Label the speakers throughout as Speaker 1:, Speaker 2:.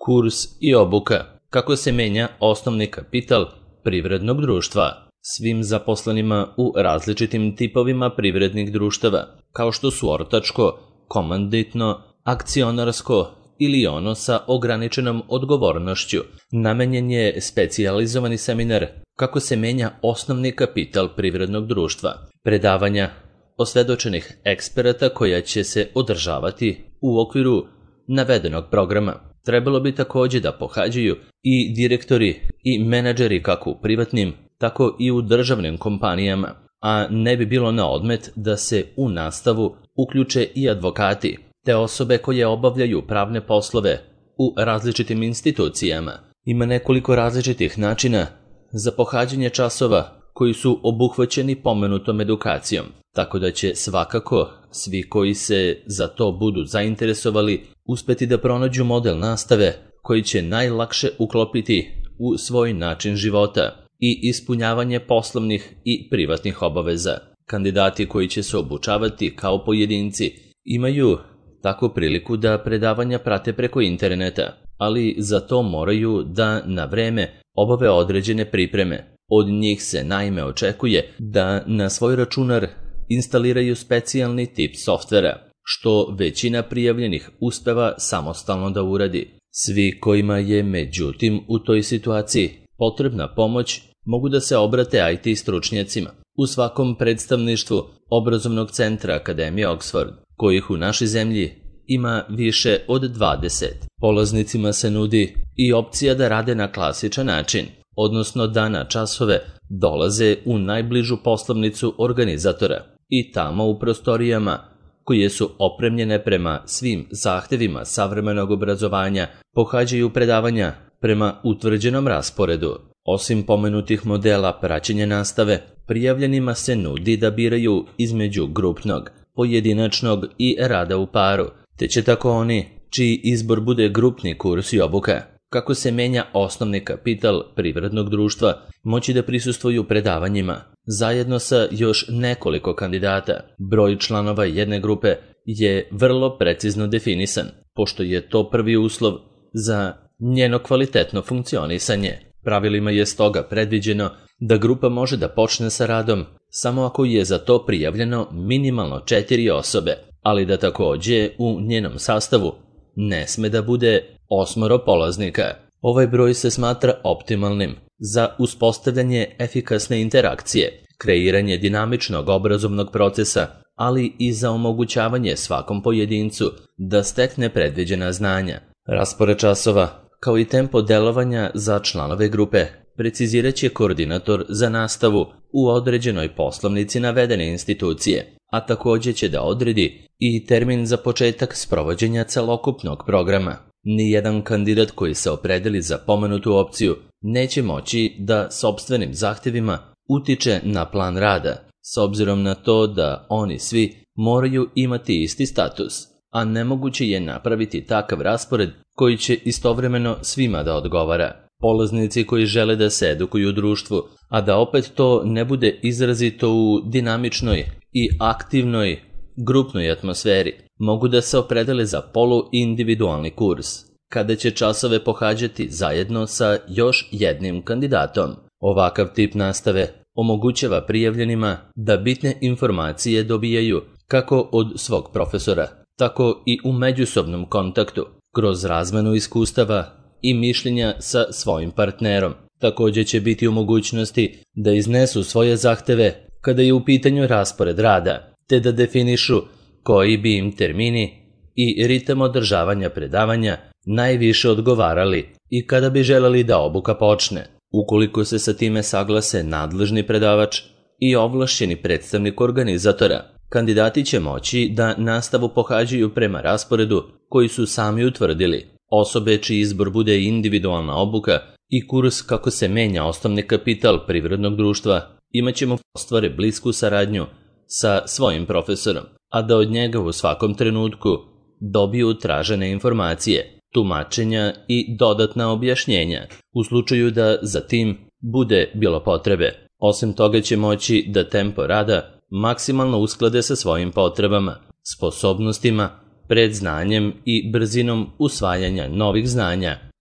Speaker 1: Kurs i obuka. Kako se menja osnovni kapital privrednog društva? Svim zaposlenima u različitim tipovima privrednih društava, kao što su ortačko, komanditno, akcionarsko ili ono sa ograničenom odgovornošću, namenjen je specijalizovani seminar Kako se menja osnovni kapital privrednog društva. Predavanja osvedočenih eksperata koja će se održavati u okviru navedenog programa. Trebalo bi također da pohađaju i direktori i menadžeri kako u privatnim, tako i u državnim kompanijama, a ne bi bilo na odmet da se u nastavu uključe i advokati, te osobe koje obavljaju pravne poslove u različitim institucijama. Ima nekoliko različitih načina za pohađanje časova koji su obuhvaćeni pomenutom edukacijom, tako da će svakako svi koji se za to budu zainteresovali uspeti da pronađu model nastave koji će najlakše uklopiti u svoj način života i ispunjavanje poslovnih i privatnih obaveza. Kandidati koji će se obučavati kao pojedinci imaju takvu priliku da predavanja prate preko interneta, ali za to moraju da na vreme obave određene pripreme. Od njih se naime očekuje da na svoj računar instaliraju specijalni tip softvera, što većina prijavljenih uspeva samostalno da uradi. Svi kojima je međutim u toj situaciji potrebna pomoć mogu da se obrate IT stručnjacima u svakom predstavništvu obrazovnog centra Akademije Oxford, kojih u našoj zemlji ima više od 20. Polaznicima se nudi i opcija da rade na klasičan način, odnosno da na časove dolaze u najbližu poslovnicu organizatora i tamo u prostorijama koje su opremljene prema svim zahtevima savremenog obrazovanja pohađaju predavanja prema utvrđenom rasporedu. Osim pomenutih modela praćenja nastave, prijavljenima se nudi da biraju između grupnog, pojedinačnog i rada u paru, te će tako oni, čiji izbor bude grupni kurs i obuka, kako se menja osnovni kapital privrednog društva, moći da prisustvuju predavanjima, zajedno sa još nekoliko kandidata. Broj članova jedne grupe je vrlo precizno definisan, pošto je to prvi uslov za njeno kvalitetno funkcionisanje. Pravilima je stoga predviđeno da grupa može da počne sa radom samo ako je za to prijavljeno minimalno 4 osobe, ali da također u njenom sastavu ne sme da bude 8 polaznika. Ovaj broj se smatra optimalnim za uspostavljanje efikasne interakcije, kreiranje dinamičnog obrazovnog procesa, ali i za omogućavanje svakom pojedincu da stekne predviđena znanja. Raspored časova, kao i tempo delovanja za članove grupe, precizirat će koordinator za nastavu u određenoj poslovnici navedene institucije, a također će da odredi i termin za početak sprovođenja celokupnog programa. Nijedan kandidat koji se opredeli za pomenutu opciju neće moći da sopstvenim zahtevima utiče na plan rada, s obzirom na to da oni svi moraju imati isti status, a nemoguće je napraviti takav raspored koji će istovremeno svima da odgovara. Polaznici koji žele da se edukuju u društvu, a da opet to ne bude izrazito u dinamičnoj i aktivnoj grupnoj atmosferi, mogu da se opredele za poluindividualni kurs, kada će časove pohađati zajedno sa još jednim kandidatom. Ovakav tip nastave omogućava prijavljenima da bitne informacije dobijaju kako od svog profesora, tako i u međusobnom kontaktu, kroz razmenu iskustava i mišljenja sa svojim partnerom. Također će biti u mogućnosti da iznesu svoje zahteve kada je u pitanju raspored rada, te da definišu koji bi im termini i ritam održavanja predavanja najviše odgovarali i kada bi želeli da obuka počne. Ukoliko se sa time saglase nadležni predavač i ovlašćeni predstavnik organizatora, kandidati će moći da nastavu pohađaju prema rasporedu koji su sami utvrdili. Osobe čiji izbor bude individualna obuka i kurs kako se menja osnovni kapital privrednog društva imaćemo ostvare blisku saradnju sa svojim profesorom, a da od njega u svakom trenutku dobiju tražene informacije, tumačenja i dodatna objašnjenja u slučaju da za tim bude bilo potrebe. Osim toga će moći da tempo rada maksimalno usklade sa svojim potrebama, sposobnostima, predznanjem i brzinom usvajanja novih znanja.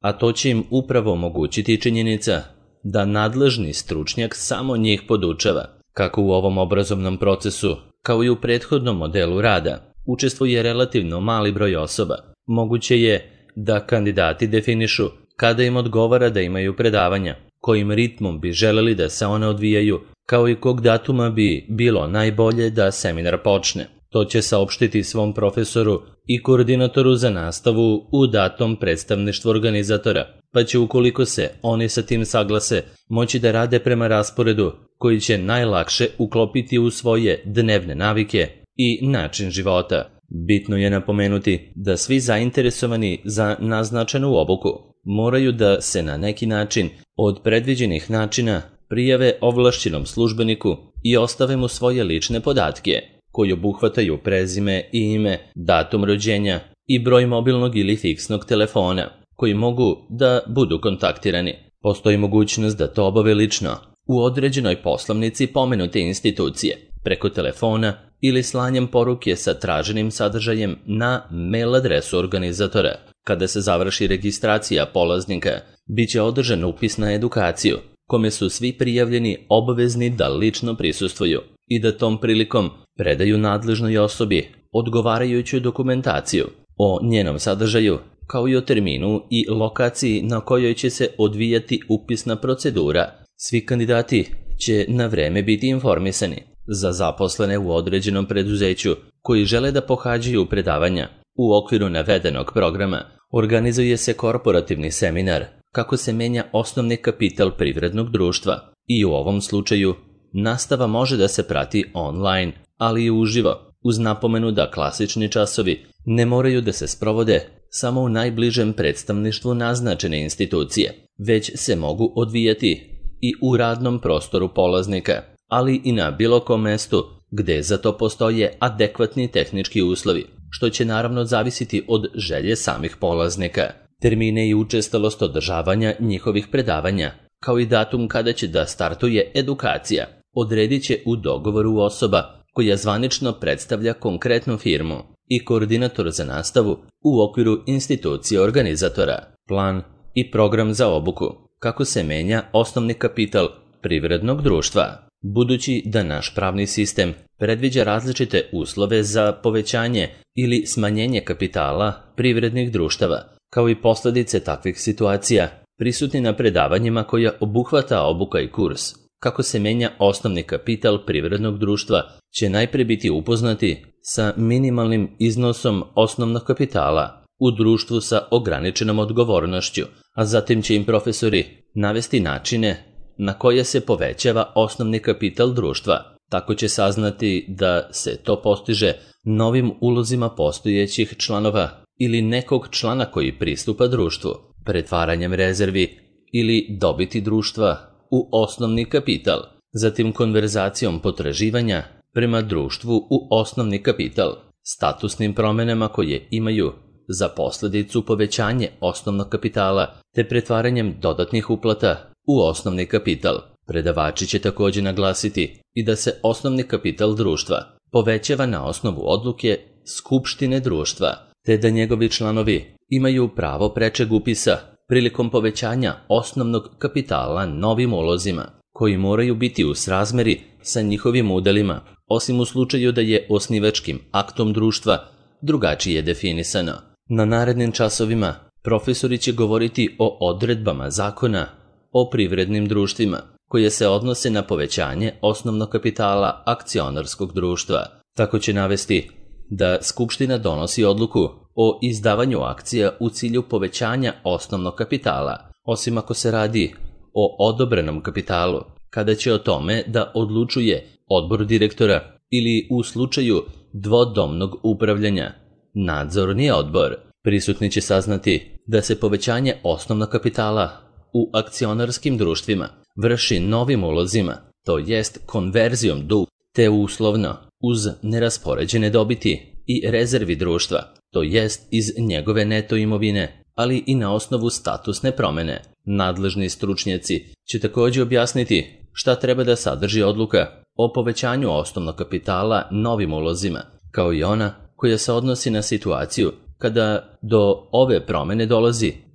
Speaker 1: a to će im upravo omogućiti činjenica da nadležni stručnjak samo njih podučava. Kako u ovom obrazovnom procesu, kao i u prethodnom modelu rada, učestvuje relativno mali broj osoba. Moguće je da kandidati definišu kada im odgovara da imaju predavanja, kojim ritmom bi želeli da se one odvijaju, kao i kog datuma bi bilo najbolje da seminar počne. To će saopštiti svom profesoru i koordinatoru za nastavu u datom predstavništvu organizatora, pa će, ukoliko se oni sa tim saglase, moći da rade prema rasporedu koji će najlakše uklopiti u svoje dnevne navike i način života. Bitno je napomenuti da svi zainteresovani za naznačenu obuku moraju da se na neki način od predviđenih načina prijave ovlašćenom službeniku i ostave mu svoje lične podatke, koji obuhvataju prezime i ime, datum rođenja i broj mobilnog ili fiksnog telefona, koji mogu da budu kontaktirani. Postoji mogućnost da to obave lično u određenoj poslovnici pomenute institucije, preko telefona ili slanjem poruke sa traženim sadržajem na mail adresu organizatora. Kada se završi registracija polaznika, bit će održan upis na edukaciju, kome su svi prijavljeni obavezni da lično prisustvuju i da tom prilikom predaju nadležnoj osobi odgovarajuću dokumentaciju o njenom sadržaju, kao i o terminu i lokaciji na kojoj će se odvijati upisna procedura. Svi kandidati će na vreme biti informisani. Za zaposlene u određenom preduzeću koji žele da pohađaju predavanja u okviru navedenog programa, organizuje se korporativni seminar kako se menja osnovni kapital privrednog društva i u ovom slučaju nastava može da se prati online, ali i uživo, uz napomenu da klasični časovi ne moraju da se sprovode samo u najbližem predstavništvu naznačene institucije, već se mogu odvijati i u radnom prostoru polaznika, ali i na bilo kom mestu gde za to postoje adekvatni tehnički uslovi, što će naravno zavisiti od želje samih polaznika. Termine i učestalost održavanja njihovih predavanja, kao i datum kada će da startuje edukacija, odredit će u dogovoru osoba koja zvanično predstavlja konkretnu firmu i koordinator za nastavu u okviru institucije organizatora. Plan i program za obuku. Kako se menja osnovni kapital privrednog društva. Budući da naš pravni sistem predviđa različite uslove za povećanje ili smanjenje kapitala privrednih društava, kao i posljedice takvih situacija, prisutni na predavanjima koja obuhvata obuka i kurs, kako se menja osnovni kapital privrednog društva, će najpre biti upoznati sa minimalnim iznosom osnovnog kapitala u društvu sa ograničenom odgovornošću, a zatim će im profesori navesti načine na koje se povećava osnovni kapital društva. Tako će saznati da se to postiže novim ulozima postojećih članova ili nekog člana koji pristupa društvu, pretvaranjem rezervi ili dobiti društva u osnovni kapital, zatim konverzacijom potraživanja prema društvu u osnovni kapital, statusnim promenama koje imaju za posljedicu povećanje osnovnog kapitala te pretvaranjem dodatnih uplata u osnovni kapital. Predavači će također naglasiti i da se osnovni kapital društva povećava na osnovu odluke skupštine društva, te da njegovi članovi imaju pravo prečeg upisa prilikom povećanja osnovnog kapitala novim ulozima, koji moraju biti u srazmeri sa njihovim udelima, osim u slučaju da je osnivačkim aktom društva drugačije definisano. Na narednim časovima profesori će govoriti o odredbama zakona o privrednim društvima, koje se odnose na povećanje osnovnog kapitala akcionarskog društva. Tako će navesti da Skupština donosi odluku o izdavanju akcija u cilju povećanja osnovnog kapitala, osim ako se radi o odobrenom kapitalu, kada će o tome da odlučuje odbor direktora ili u slučaju dvodomnog upravljanja nadzorni odbor. Prisutni će saznati da se povećanje osnovnog kapitala u akcionarskim društvima vrši novim ulozima, to jest konverzijom duga, te uslovno uz neraspoređene dobiti i rezervi društva, to jest iz njegove neto imovine, ali i na osnovu statusne promene. Nadležni stručnjaci će također objasniti šta treba da sadrži odluka o povećanju osnovnog kapitala novim ulozima, kao i ona koja se odnosi na situaciju kada do ove promene dolazi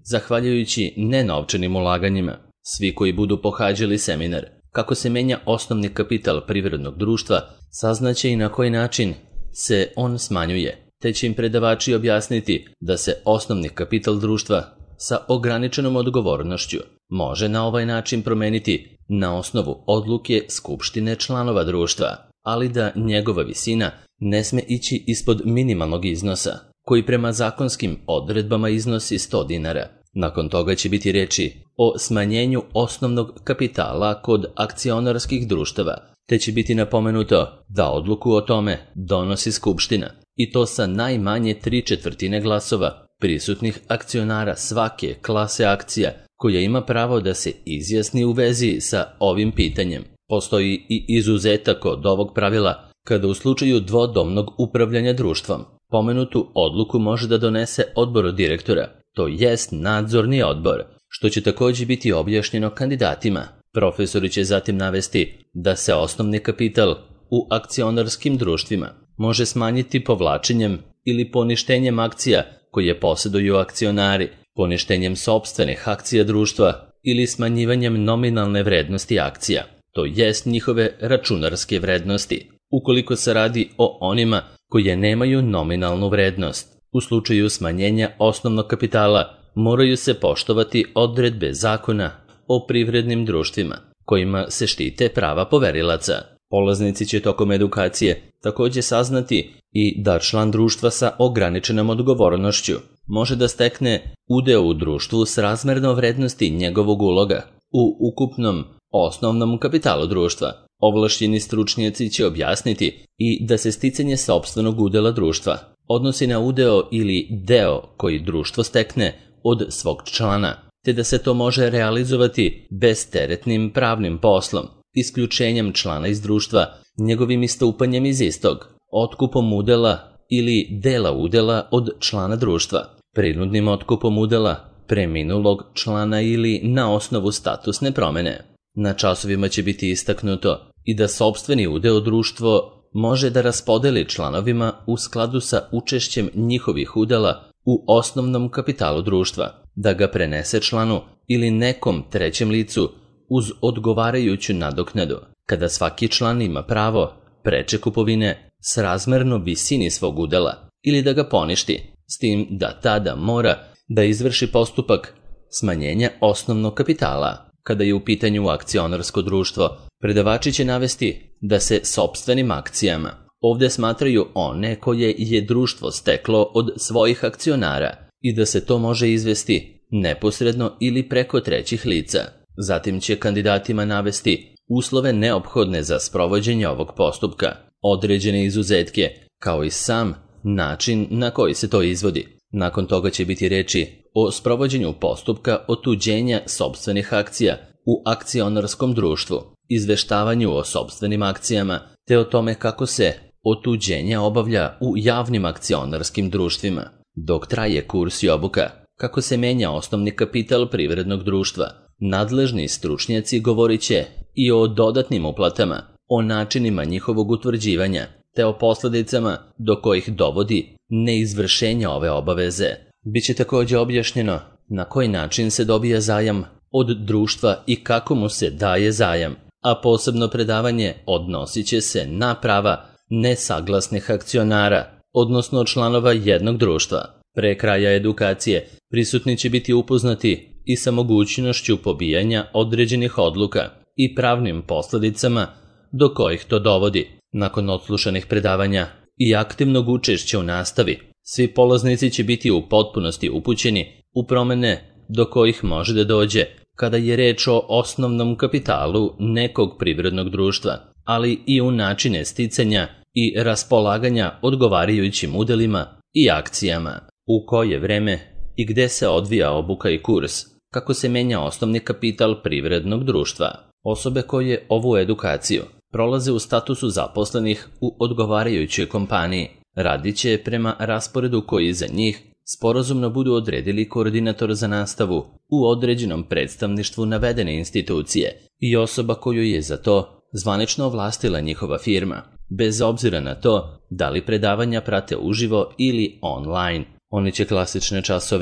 Speaker 1: zahvaljujući nenovčanim ulaganjima. Svi koji budu pohađali seminar Kako se menja osnovni kapital privrednog društva, saznaće i na koji način se on smanjuje, te će im predavači objasniti da se osnovni kapital društva sa ograničenom odgovornošću može na ovaj način promeniti na osnovu odluke skupštine članova društva, ali da njegova visina ne sme ići ispod minimalnog iznosa, koji prema zakonskim odredbama iznosi 100 dinara. Nakon toga će biti reči o smanjenju osnovnog kapitala kod akcionarskih društava, te će biti napomenuto da odluku o tome donosi skupština, i to sa najmanje 3/4 glasova prisutnih akcionara svake klase akcija koja ima pravo da se izjasni u vezi sa ovim pitanjem. Postoji i izuzetak od ovog pravila kada u slučaju dvodomnog upravljanja društvom pomenutu odluku može da donese odbor direktora, to jest nadzorni odbor, što će također biti objašnjeno kandidatima. Profesori će zatim navesti da se osnovni kapital u akcionarskim društvima može smanjiti povlačenjem ili poništenjem akcija koje posjeduju akcionari, poništenjem sopstvenih akcija društva ili smanjivanjem nominalne vrednosti akcija, to jest njihove računarske vrednosti, ukoliko se radi o onima koje nemaju nominalnu vrednost. U slučaju smanjenja osnovnog kapitala moraju se poštovati odredbe zakona o privrednim društvima, kojima se štite prava poverilaca. Polaznici će tokom edukacije također saznati i da član društva sa ograničenom odgovornošću može da stekne udeo u društvu s razmerno vrednosti njegovog uloga u ukupnom osnovnom kapitalu društva. Ovlašćeni stručnjaci će objasniti i da se sticanje sopstvenog udela društva odnosi na udeo ili deo koji društvo stekne od svog člana, te da se to može realizovati bezteretnim pravnim poslom, isključenjem člana iz društva, njegovim istupanjem iz istog, otkupom udela ili dela udela od člana društva, prinudnim otkupom udela preminulog člana ili na osnovu statusne promene. Na časovima će biti istaknuto i da sopstveni udeo društvo može da raspodeli članovima u skladu sa učešćem njihovih udela u osnovnom kapitalu društva, da ga prenese članu ili nekom trećem licu uz odgovarajuću nadoknadu, kada svaki član ima pravo preče kupovine srazmerno visini svog udela, ili da ga poništi, s tim da tada mora da izvrši postupak smanjenja osnovnog kapitala. Kada je u pitanju akcionarsko društvo, predavači će navesti da se sopstvenim akcijama ovdje smatraju one koje je društvo steklo od svojih akcionara i da se to može izvesti neposredno ili preko trećih lica. Zatim će kandidatima navesti uslove neophodne za sprovođenje ovog postupka, određene izuzetke, kao i sam način na koji se to izvodi. Nakon toga će biti reči o sprovođenju postupka otuđenja sopstvenih akcija u akcionarskom društvu, izveštavanju o sopstvenim akcijama, te o tome kako se otuđenje obavlja u javnim akcionarskim društvima. Dok traje kurs i obuka, kako se menja osnovni kapital privrednog društva, nadležni stručnjaci govorit će i o dodatnim uplatama, o načinima njihovog utvrđivanja, te o posljedicama do kojih dovodi neizvršenje ove obaveze. Biće također objašnjeno na koji način se dobija zajam od društva i kako mu se daje zajam, a posebno predavanje odnosit će se na prava nesaglasnih akcionara, odnosno članova jednog društva. Pre kraja edukacije prisutni će biti upoznati i sa mogućnošću pobijanja određenih odluka i pravnim posljedicama do kojih to dovodi. Nakon odslušanih predavanja i aktivnog učešća u nastavi, svi polaznici će biti u potpunosti upućeni u promene do kojih može da dođe kada je reč o osnovnom kapitalu nekog privrednog društva, ali i u načine sticanja i raspolaganja odgovarajućim udelima i akcijama, u koje vreme i gde se odvija obuka i kurs, kako se menja osnovni kapital privrednog društva. Osobe koje ovu edukaciju prolaze u statusu zaposlenih u odgovarajućoj kompaniji radit će prema rasporedu koji za njih sporazumno budu odredili koordinator za nastavu u određenom predstavništvu navedene institucije i osoba koju je za to zvanično ovlastila njihova firma, bez obzira na to da li predavanja prate uživo ili online. Oni će klasične časove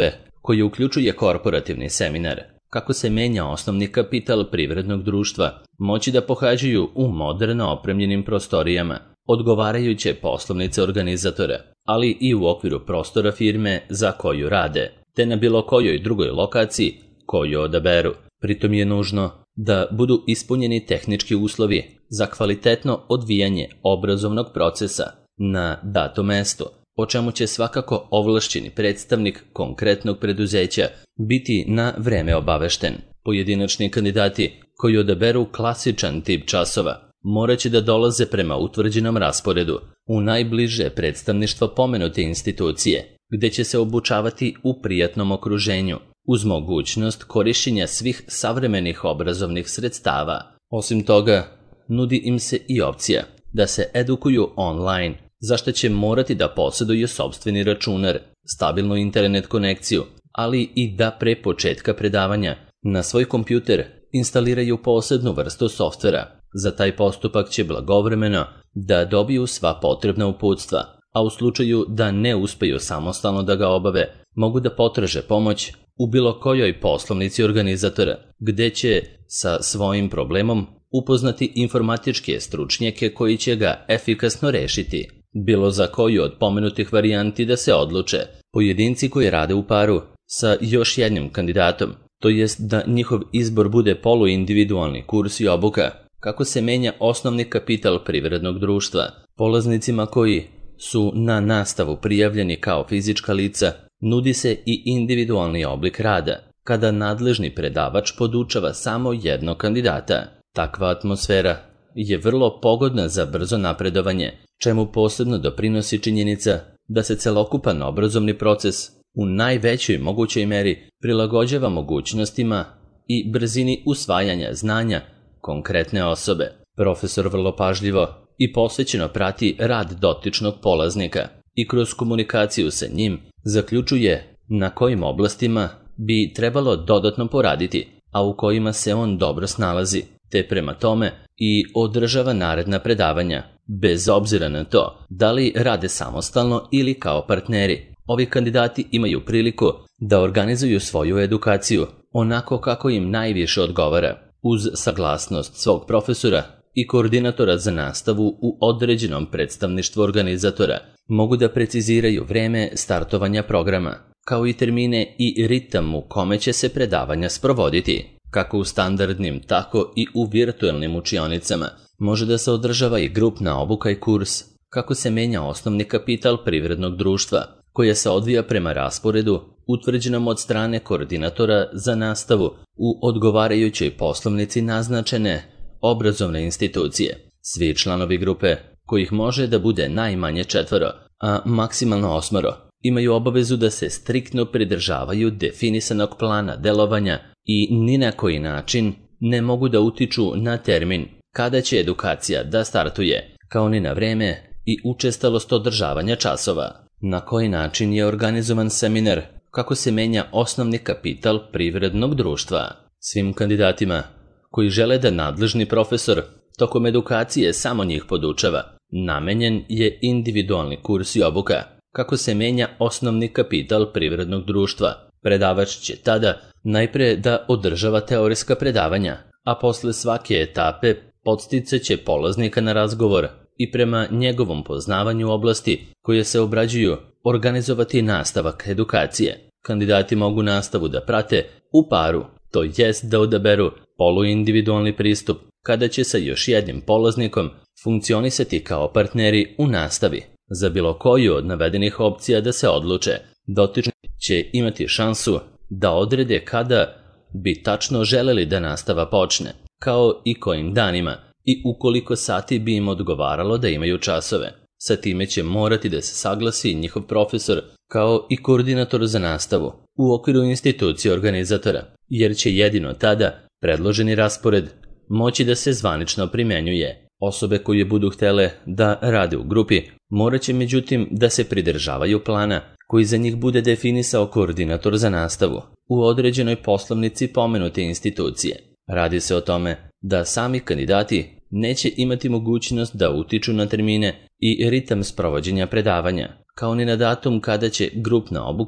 Speaker 1: koji uključuje korporativni seminar, kako se menja osnovni kapital privrednog društva, moći da pohađaju u moderno opremljenim prostorijama, odgovarajuće poslovnice organizatora, ali i u okviru prostora firme za koju rade, te na bilo kojoj drugoj lokaciji koju odaberu. Pritom je nužno da budu ispunjeni tehnički uslovi za kvalitetno odvijanje obrazovnog procesa na dato mesto, o čemu će svakako ovlašćeni predstavnik konkretnog preduzeća biti na vreme obavešten. Pojedinačni kandidati koji odaberu klasičan tip časova moraće da dolaze prema utvrđenom rasporedu u najbliže predstavništvo pomenute institucije, gde će se obučavati u prijatnom okruženju, uz mogućnost korišćenja svih savremenih obrazovnih sredstava. Osim toga, nudi im se i opcija da se edukuju online, za što će morati da posjeduju sopstveni računar, stabilnu internet konekciju, ali i da pre početka predavanja na svoj kompjuter instaliraju posebnu vrstu softvera. Za taj postupak će blagovremeno da dobiju sva potrebna uputstva, a u slučaju da ne uspeju samostalno da ga obave, mogu da potraže pomoć u bilo kojoj poslovnici organizatora, gde će sa svojim problemom upoznati informatičke stručnjake koji će ga efikasno rešiti. Bilo za koju od pomenutih varijanti da se odluče, pojedinci koji rade u paru sa još jednim kandidatom, to jest da njihov izbor bude poluindividualni kurs i obuka, kako se menja osnovni kapital privrednog društva. Polaznicima koji su na nastavu prijavljeni kao fizička lica, nudi se i individualni oblik rada, kada nadležni predavač podučava samo jednog kandidata. Takva atmosfera je vrlo pogodna za brzo napredovanje, čemu posebno doprinosi činjenica da se celokupan obrazovni proces u najvećoj mogućoj meri prilagođava mogućnostima i brzini usvajanja znanja konkretne osobe. Profesor vrlo pažljivo i posvećeno prati rad dotičnog polaznika i kroz komunikaciju sa njim zaključuje na kojim oblastima bi trebalo dodatno poraditi, a u kojima se on dobro snalazi, te prema tome i održava naredna predavanja, bez obzira na to da li rade samostalno ili kao partneri. Ovi kandidati imaju priliku da organizuju svoju edukaciju onako kako im najviše odgovara, uz saglasnost svog profesora i koordinatora za nastavu u određenom predstavništvu organizatora. Mogu da preciziraju vreme startovanja programa, kao i termine i ritam u kome će se predavanja sprovoditi. Kako u standardnim, tako i u virtualnim učionicama može da se održava i grupna obuka i kurs, kako se menja osnovni kapital privrednog društva, koja se odvija prema rasporedu utvrđenom od strane koordinatora za nastavu u odgovarajućoj poslovnici naznačene obrazovne institucije. Svi članovi grupe, kojih može da bude najmanje 4, a maksimalno 8, imaju obavezu da se striktno pridržavaju definisanog plana delovanja i ni na koji način ne mogu da utiču na termin kada će edukacija da startuje, kao ni na vreme i učestalost održavanja časova. Na koji način je organizovan seminar, kako se menja osnovni kapital privrednog društva. Svim kandidatima koji žele da nadležni profesor tokom edukacije samo njih podučava, namenjen je individualni kurs i obuka, kako se menja osnovni kapital privrednog društva. Predavač će tada najpre da održava teorijska predavanja, a posle svake etape podsticaće polaznika na razgovor i prema njegovom poznavanju oblasti koje se obrađuju organizovati nastavak edukacije. Kandidati mogu nastavu da prate u paru, to jest da odaberu poluindividualni pristup, kada će sa još jednim polaznikom funkcionisati kao partneri u nastavi. Za bilo koju od navedenih opcija da se odluče, dotični će imati šansu da odrede kada bi tačno želeli da nastava počne, kao i kojim danima, i ukoliko sati bi im odgovaralo da imaju časove. Sa time će morati da se saglasi njihov profesor kao i koordinator za nastavu u okviru institucije organizatora, jer će jedino tada predloženi raspored moći da se zvanično primenjuje. Osobe koje budu htele da rade u grupi morat će međutim da se pridržavaju plana koji za njih bude definisao koordinator za nastavu u određenoj poslovnici pomenute institucije. Radi se o tome da sami kandidati neće imati mogućnost da utiču na termine i ritam sprovođenja predavanja, kao ni na datum kada će grupna obuka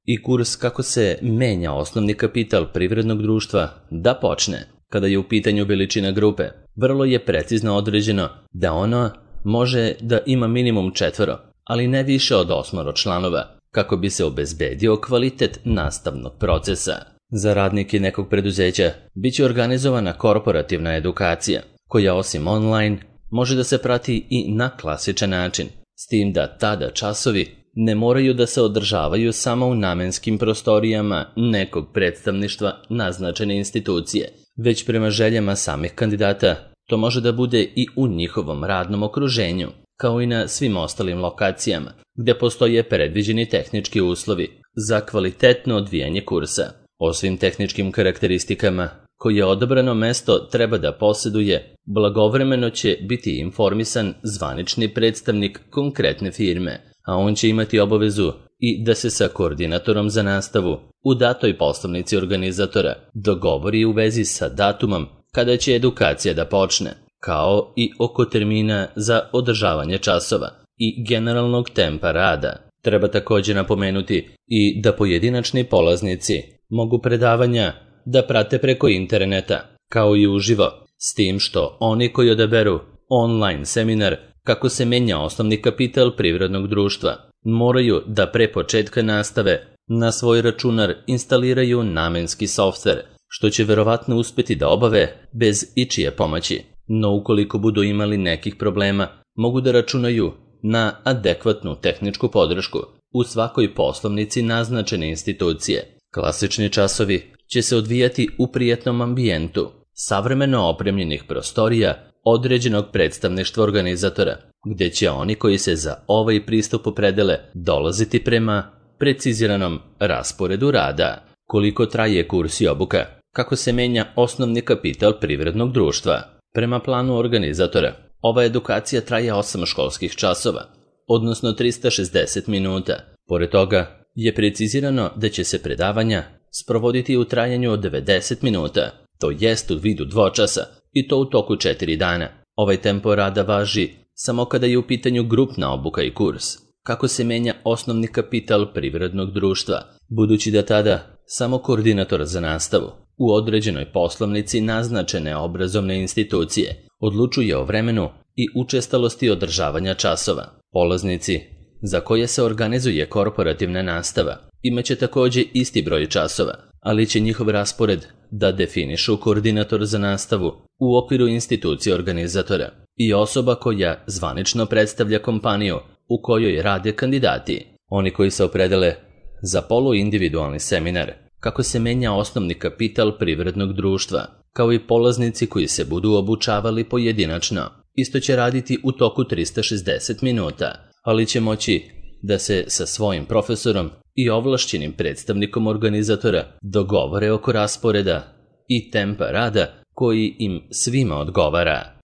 Speaker 1: i kurs kako se menja osnovni kapital privrednog društva da počne. Kada je u pitanju veličina grupe, vrlo je precizno određeno da ona može da ima minimum 4, ali ne više od 8 članova, kako bi se obezbedio kvalitet nastavnog procesa. Za radnike nekog preduzeća biće organizovana korporativna edukacija, koja osim online može da se prati i na klasičan način, s tim da tada časovi ne moraju da se održavaju samo u namenskim prostorijama nekog predstavništva naznačene institucije, već prema željama samih kandidata to može da bude i u njihovom radnom okruženju, kao i na svim ostalim lokacijama gde postoje predviđeni tehnički uslovi za kvalitetno odvijanje kursa. O svim tehničkim karakteristikama koje odabrano mesto treba da posjeduje, blagovremeno će biti informisan zvanični predstavnik konkretne firme, a on će imati obavezu i da se sa koordinatorom za nastavu u datoj poslovnici organizatora dogovori u vezi sa datumom kada će edukacija da počne, kao i oko termina za održavanje časova i generalnog tempa rada. Treba također napomenuti i da pojedinačni polaznici mogu predavanja da prate preko interneta, kao i uživo, s tim što oni koji odaberu online seminar kako se menja osnovni kapital privrednog društva, moraju da pre početka nastave na svoj računar instaliraju namenski softver, što će verovatno uspeti da obave bez ičije pomoći. No ukoliko budu imali nekih problema, mogu da računaju na adekvatnu tehničku podršku u svakoj poslovnici naznačene institucije. Klasični časovi će se odvijati u prijatnom ambijentu, savremeno opremljenih prostorija određenog predstavništva organizatora, gde će oni koji se za ovaj pristup opredele dolaziti prema preciziranom rasporedu rada. Koliko traje kurs i obuka? Kako se menja osnovni kapital privrednog društva? Prema planu organizatora, ova edukacija traje 8 školskih časova, odnosno 360 minuta. Pored toga je precizirano da će se predavanja sprovoditi u trajanju od 90 minuta, to jest u vidu dvočasa, i to u toku 4 dana. Ovaj tempo rada važi samo kada je u pitanju grupna obuka i kurs. Kako se menja osnovni kapital privrednog društva, budući da tada samo koordinator za nastavu u određenoj poslovnici naznačene obrazovne institucije odlučuje o vremenu i učestalosti održavanja časova. Polaznici za koje se organizuje korporativna nastava imaće također isti broj časova, ali će njihov raspored da definišu koordinator za nastavu u okviru institucije organizatora i osoba koja zvanično predstavlja kompaniju u kojoj rade kandidati. Oni koji se opredele za poluindividualni seminar kako se menja osnovni kapital privrednog društva, kao i polaznici koji se budu obučavali pojedinačno, isto će raditi u toku 360 minuta, ali će moći da se sa svojim profesorom i ovlašćenim predstavnikom organizatora dogovore oko rasporeda i tempa rada koji im svima odgovara.